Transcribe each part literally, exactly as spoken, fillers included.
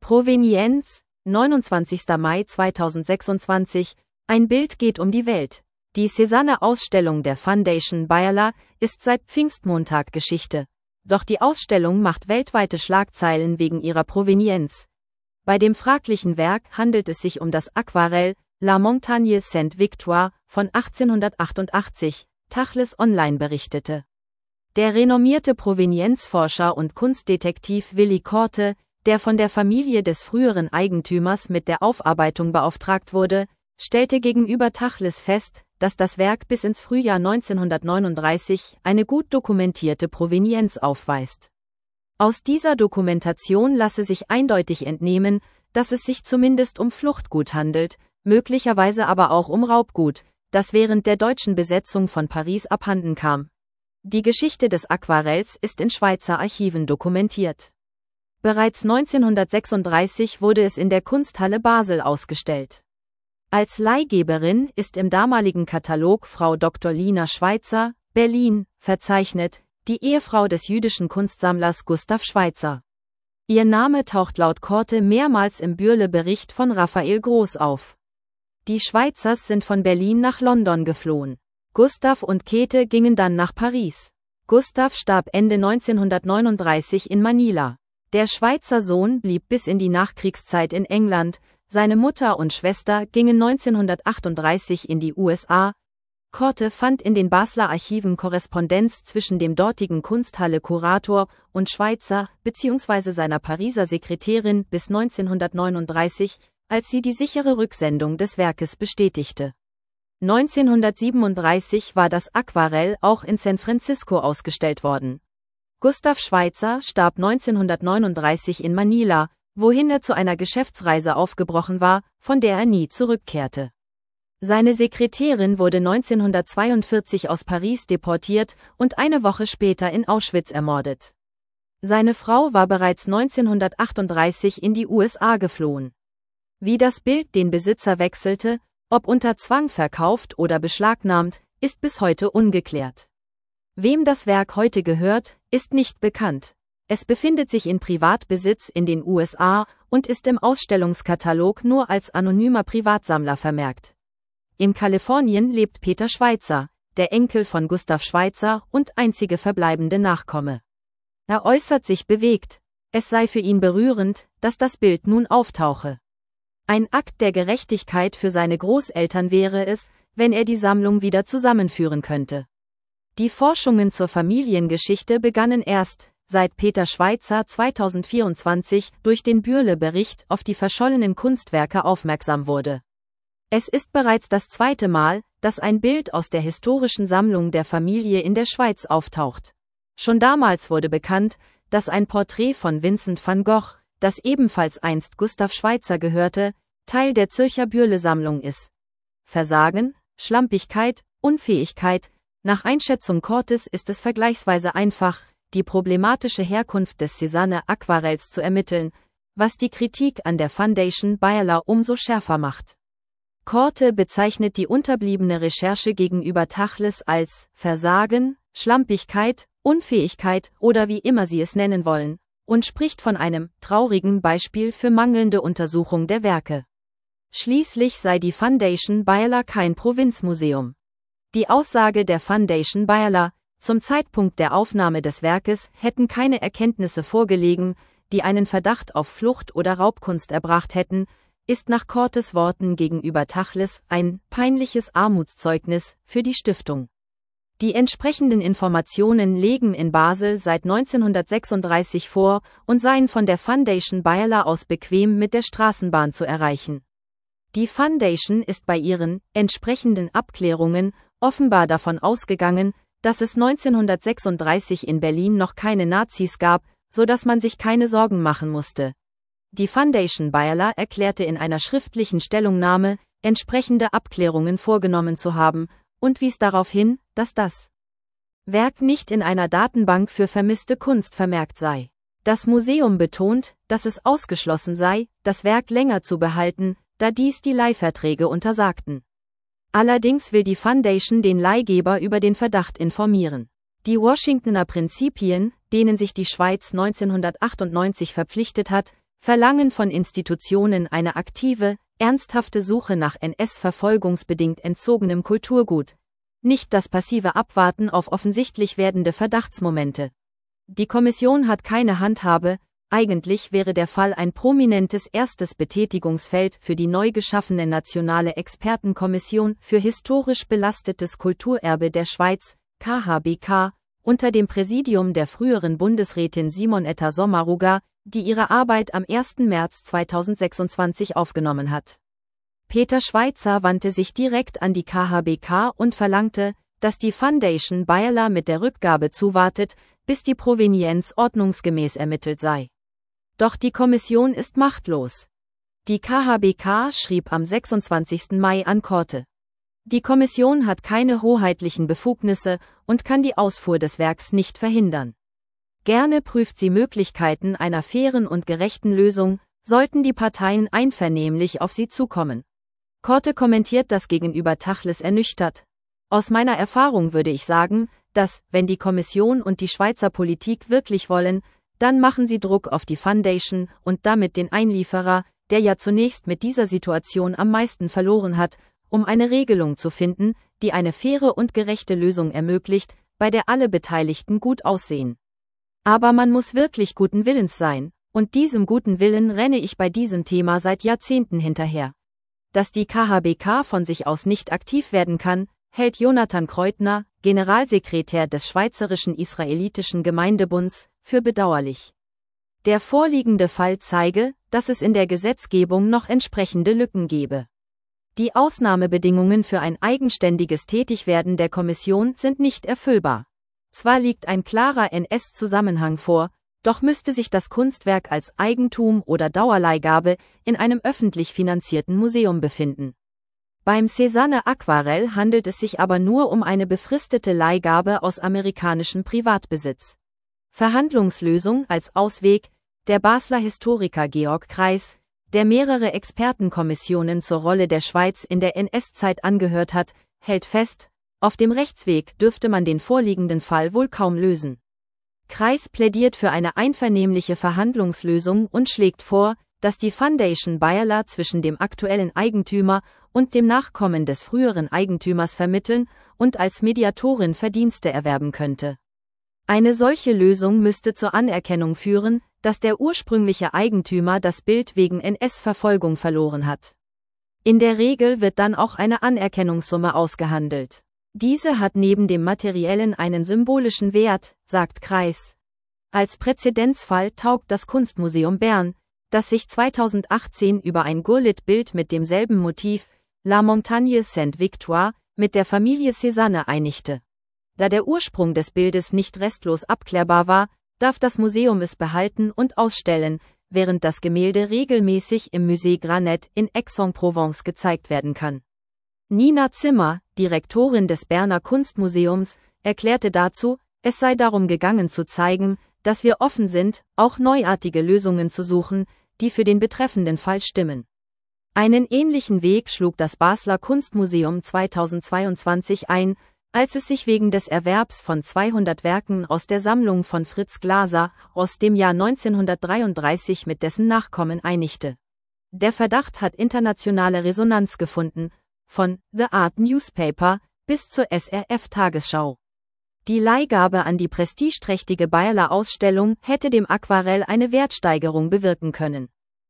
Provenienz, neunundzwanzigster Mai zweitausendsechsundzwanzig, ein Bild geht um die Welt. Die Cézanne-Ausstellung der Foundation Bayerla ist seit Pfingstmontag Geschichte. Doch die Ausstellung macht weltweite Schlagzeilen wegen ihrer Provenienz. Bei dem fraglichen Werk handelt es sich um das Aquarell La Montagne Sainte-Victoire von achtzehnhundertachtundachtzig, Tachles Online berichtete. Der renommierte Provenienzforscher und Kunstdetektiv Willi Korte, der von der Familie des früheren Eigentümers mit der Aufarbeitung beauftragt wurde, stellte gegenüber Tachles fest, dass das Werk bis ins Frühjahr neunzehnhundertneununddreißig eine gut dokumentierte Provenienz aufweist. Aus dieser Dokumentation lasse sich eindeutig entnehmen, dass es sich zumindest um Fluchtgut handelt, möglicherweise aber auch um Raubgut, das während der deutschen Besetzung von Paris abhanden kam. Die Geschichte des Aquarells ist in Schweizer Archiven dokumentiert. Bereits neunzehnhundertsechsunddreißig wurde es in der Kunsthalle Basel ausgestellt. Als Leihgeberin ist im damaligen Katalog Frau Doktor Lina Schweitzer, Berlin, verzeichnet, die Ehefrau des jüdischen Kunstsammlers Gustav Schweitzer. Ihr Name taucht laut Korte mehrmals im Bürle-Bericht von Raphael Groß auf. Die Schweitzers sind von Berlin nach London geflohen. Gustav und Käthe gingen dann nach Paris. Gustav starb Ende neunzehnhundertneununddreißig in Manila. Der Schweizer Sohn blieb bis in die Nachkriegszeit in England. Seine Mutter und Schwester gingen neunzehnhundertachtunddreißig in die U S A. Korte fand in den Basler Archiven Korrespondenz zwischen dem dortigen Kunsthalle-Kurator und Schweitzer bzw. seiner Pariser Sekretärin bis neunzehnhundertneununddreißig, als sie die sichere Rücksendung des Werkes bestätigte. neunzehnhundertsiebenunddreißig war das Aquarell auch in San Francisco ausgestellt worden. Gustav Schweitzer starb neunzehnhundertneununddreißig in Manila, wohin er zu einer Geschäftsreise aufgebrochen war, von der er nie zurückkehrte. Seine Sekretärin wurde neunzehnhundertzweiundvierzig aus Paris deportiert und eine Woche später in Auschwitz ermordet. Seine Frau war bereits neunzehnhundertachtunddreißig in die U S A geflohen. Wie das Bild den Besitzer wechselte, ob unter Zwang verkauft oder beschlagnahmt, ist bis heute ungeklärt. Wem das Werk heute gehört, ist nicht bekannt. Es befindet sich in Privatbesitz in den U S A und ist im Ausstellungskatalog nur als anonymer Privatsammler vermerkt. In Kalifornien lebt Peter Schweitzer, der Enkel von Gustav Schweitzer und einzige verbleibende Nachkomme. Er äußert sich bewegt. Es sei für ihn berührend, dass das Bild nun auftauche. Ein Akt der Gerechtigkeit für seine Großeltern wäre es, wenn er die Sammlung wieder zusammenführen könnte. Die Forschungen zur Familiengeschichte begannen erst, seit Peter Schweitzer zweitausendvierundzwanzig durch den Bürle-Bericht auf die verschollenen Kunstwerke aufmerksam wurde. Es ist bereits das zweite Mal, dass ein Bild aus der historischen Sammlung der Familie in der Schweiz auftaucht. Schon damals wurde bekannt, dass ein Porträt von Vincent van Gogh, das ebenfalls einst Gustav Schweitzer gehörte, Teil der Zürcher Bürle-Sammlung ist. Versagen, Schlampigkeit, Unfähigkeit. Nach Einschätzung Kortes ist es vergleichsweise einfach, die problematische Herkunft des Cézanne-Aquarells zu ermitteln, was die Kritik an der Foundation Bayerla umso schärfer macht. Korte bezeichnet die unterbliebene Recherche gegenüber Tachles als Versagen, Schlampigkeit, Unfähigkeit oder wie immer Sie es nennen wollen, und spricht von einem traurigen Beispiel für mangelnde Untersuchung der Werke. Schließlich sei die Foundation Bayerla kein Provinzmuseum. Die Aussage der Foundation Bayerla: Zum Zeitpunkt der Aufnahme des Werkes hätten keine Erkenntnisse vorgelegen, die einen Verdacht auf Flucht oder Raubkunst erbracht hätten, ist nach Kortes Worten gegenüber Tachles ein peinliches Armutszeugnis für die Stiftung. Die entsprechenden Informationen legen in Basel seit neunzehnhundertsechsunddreißig vor und seien von der Foundation Bayerla aus bequem mit der Straßenbahn zu erreichen. Die Foundation ist bei ihren entsprechenden Abklärungen offenbar davon ausgegangen, dass es neunzehnhundertsechsunddreißig in Berlin noch keine Nazis gab, so dass man sich keine Sorgen machen musste. Die Foundation Bayerla erklärte in einer schriftlichen Stellungnahme, entsprechende Abklärungen vorgenommen zu haben, und wies darauf hin, dass das Werk nicht in einer Datenbank für vermisste Kunst vermerkt sei. Das Museum betont, dass es ausgeschlossen sei, das Werk länger zu behalten, da dies die Leihverträge untersagten. Allerdings will die Foundation den Leihgeber über den Verdacht informieren. Die Washingtoner Prinzipien, denen sich die Schweiz neunzehnhundertachtundneunzig verpflichtet hat, verlangen von Institutionen eine aktive, ernsthafte Suche nach N S-verfolgungsbedingt entzogenem Kulturgut, nicht das passive Abwarten auf offensichtlich werdende Verdachtsmomente. Die Kommission hat keine Handhabe, eigentlich wäre der Fall ein prominentes erstes Betätigungsfeld für die neu geschaffene Nationale Expertenkommission für historisch belastetes Kulturerbe der Schweiz, K H B K, unter dem Präsidium der früheren Bundesrätin Simonetta Sommaruga, die ihre Arbeit am ersten März zweitausendsechsundzwanzig aufgenommen hat. Peter Schweizer wandte sich direkt an die K H B K und verlangte, dass die Foundation Beyeler mit der Rückgabe zuwartet, bis die Provenienz ordnungsgemäß ermittelt sei. Doch die Kommission ist machtlos. Die K H B K schrieb am sechsundzwanzigsten Mai an Korte. Die Kommission hat keine hoheitlichen Befugnisse und kann die Ausfuhr des Werks nicht verhindern. Gerne prüft sie Möglichkeiten einer fairen und gerechten Lösung, sollten die Parteien einvernehmlich auf sie zukommen. Korte kommentiert das gegenüber Tachles ernüchtert. Aus meiner Erfahrung würde ich sagen, dass, wenn die Kommission und die Schweizer Politik wirklich wollen, dann machen sie Druck auf die Foundation und damit den Einlieferer, der ja zunächst mit dieser Situation am meisten verloren hat, um eine Regelung zu finden, die eine faire und gerechte Lösung ermöglicht, bei der alle Beteiligten gut aussehen. Aber man muss wirklich guten Willens sein, und diesem guten Willen renne ich bei diesem Thema seit Jahrzehnten hinterher. Dass die K H B K von sich aus nicht aktiv werden kann, hält Jonathan Kreutner, Generalsekretär des Schweizerischen Israelitischen Gemeindebunds, für bedauerlich. Der vorliegende Fall zeige, dass es in der Gesetzgebung noch entsprechende Lücken gebe. Die Ausnahmebedingungen für ein eigenständiges Tätigwerden der Kommission sind nicht erfüllbar. Zwar liegt ein klarer N S-Zusammenhang vor, doch müsste sich das Kunstwerk als Eigentum oder Dauerleihgabe in einem öffentlich finanzierten Museum befinden. Beim Cézanne Aquarell handelt es sich aber nur um eine befristete Leihgabe aus amerikanischem Privatbesitz. Verhandlungslösung als Ausweg: Der Basler Historiker Georg Kreis, der mehrere Expertenkommissionen zur Rolle der Schweiz in der N S-Zeit angehört hat, hält fest, auf dem Rechtsweg dürfte man den vorliegenden Fall wohl kaum lösen. Kreis plädiert für eine einvernehmliche Verhandlungslösung und schlägt vor, dass die Foundation Beyeler zwischen dem aktuellen Eigentümer und dem Nachkommen des früheren Eigentümers vermitteln und als Mediatorin Verdienste erwerben könnte. Eine solche Lösung müsste zur Anerkennung führen, dass der ursprüngliche Eigentümer das Bild wegen N S-Verfolgung verloren hat. In der Regel wird dann auch eine Anerkennungssumme ausgehandelt. Diese hat neben dem materiellen einen symbolischen Wert, sagt Kreis. Als Präzedenzfall taugt das Kunstmuseum Bern, das sich zweitausendachtzehn über ein Gurlitt-Bild mit demselben Motiv, La Montagne Sainte-Victoire, mit der Familie Cézanne einigte. Da der Ursprung des Bildes nicht restlos abklärbar war, darf das Museum es behalten und ausstellen, während das Gemälde regelmäßig im Musée Granet in Aix-en-Provence gezeigt werden kann. Nina Zimmer, Direktorin des Berner Kunstmuseums, erklärte dazu, es sei darum gegangen zu zeigen, dass wir offen sind, auch neuartige Lösungen zu suchen, die für den betreffenden Fall stimmen. Einen ähnlichen Weg schlug das Basler Kunstmuseum zweitausendzweiundzwanzig ein, als es sich wegen des Erwerbs von zweihundert Werken aus der Sammlung von Fritz Glaser aus dem Jahr neunzehnhundertdreiunddreißig mit dessen Nachkommen einigte. Der Verdacht hat internationale Resonanz gefunden, von The Art Newspaper bis zur S R F-Tagesschau. Die Leihgabe an die prestigeträchtige Beyeler Ausstellung hätte dem Aquarell eine Wertsteigerung bewirken können.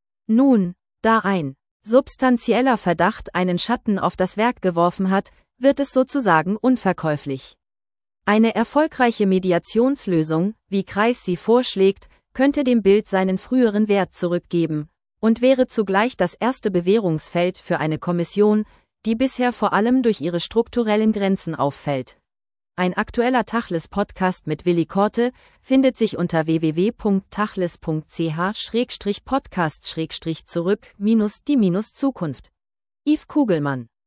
Nun, da ein substanzieller Verdacht einen Schatten auf das Werk geworfen hat, wird es sozusagen unverkäuflich. Eine erfolgreiche Mediationslösung, wie Kreis sie vorschlägt, könnte dem Bild seinen früheren Wert zurückgeben und wäre zugleich das erste Bewährungsfeld für eine Kommission, die bisher vor allem durch ihre strukturellen Grenzen auffällt. Ein aktueller Tachles-Podcast mit Willi Korte findet sich unter w w w punkt tachles punkt c h slash podcast slash zurück minus die minus Zukunft. Yves Kugelmann